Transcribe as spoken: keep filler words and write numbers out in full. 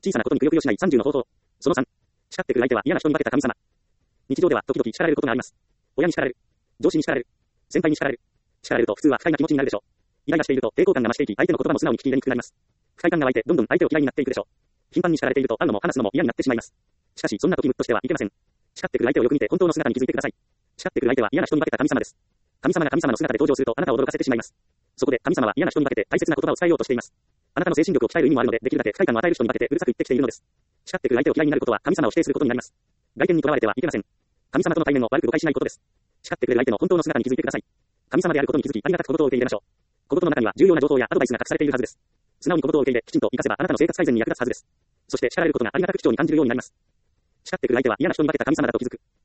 小さなことにくよくよしないさんじゅうの方法。そのさん。叱ってくる相手は嫌な人に化けた神様。日常では時々叱られることがあります。親に叱られる。上司に叱られる。先輩に叱られる。叱られると普通は不快な気持ちになるでしょう。イライラしていると抵抗感が増していき、相手の言葉も素直に聞き入れにくくなります。不快感が湧いて、どんどん相手を嫌いになっていくでしょう。頻繁に叱られていると会うのも話すのも嫌になってしまいます。しかし、そんな時ムッとしてはいけません。叱ってくる相手をよく見て本当の姿に気づいてください。叱ってくる相手は嫌な人に化けた神様です。神様が神様の姿で登場するとあなたを驚かせてしまいます。そこで神様は嫌な人に化けて大切な言葉を伝えようとしています。あなたの精神力を鍛える意味もあるので、できるだけ不快感を与える人に化けてうるさく言ってきているのです。叱ってくる相手を嫌いになることは神様を否定することになります。外見にとらわれてはいけません。神様との対面を悪く誤解しないことです。叱ってくれる相手の本当の姿に気づいてください。神様であることに気づき、ありがたく小言を受け入れましょう。小言の中には重要な情報やアドバイスが隠されているはずです。素直に小言を受け入れ、きちんと活かせばあなたの生活改善に役立つはずです。そして叱られることがありがたく貴重に感じるようになります。叱ってくる相手は嫌な人に化けた神様だと気づく。